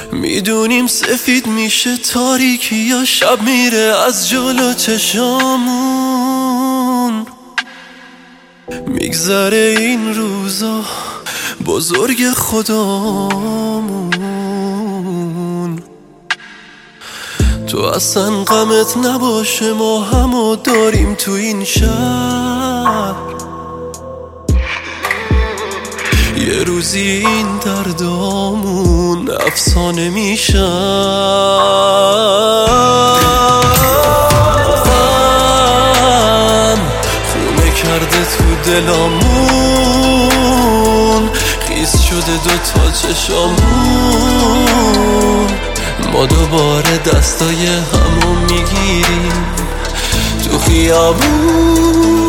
میدونیم سفید میشه تاریکی یا شب میره از جلو چشامون. میگذره این روزا بزرگ خدامون. تو اصلا غمت نباشه ما همو داریم تو این شهر. یه روزی این دردامون افسانه میشن. خونه کرده تو دلامون، خیس شده دوتا چشامون. ما دوباره دستای همو میگیریم تو خیابون.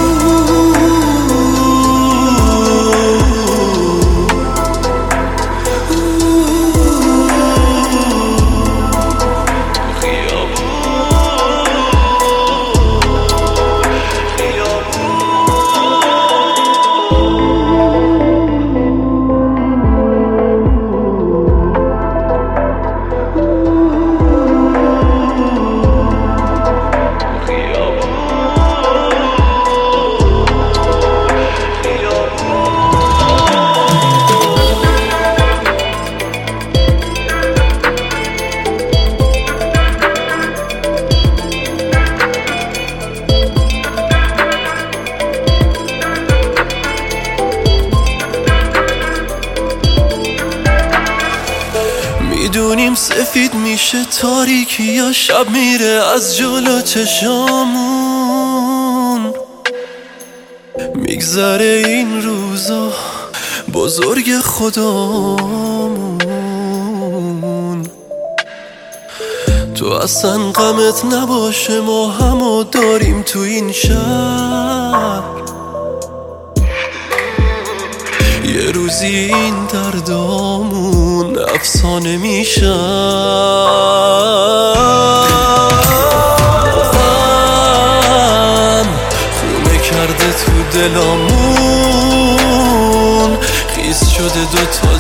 میدونیم سفید میشه تاریکی یا شب میره از جلو چشامون. میگذره این روزا بزرگ خدامون. تو اصلا غمت نباشه ما همو داریم تو این شهر. یه روزی این دردامون افسانه میشن. خونه کرده تو دلامون، خیس شده دوتا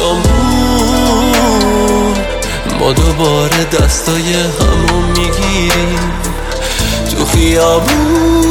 چشامون. ما دوباره دستای همو میگیریم تو خیابون.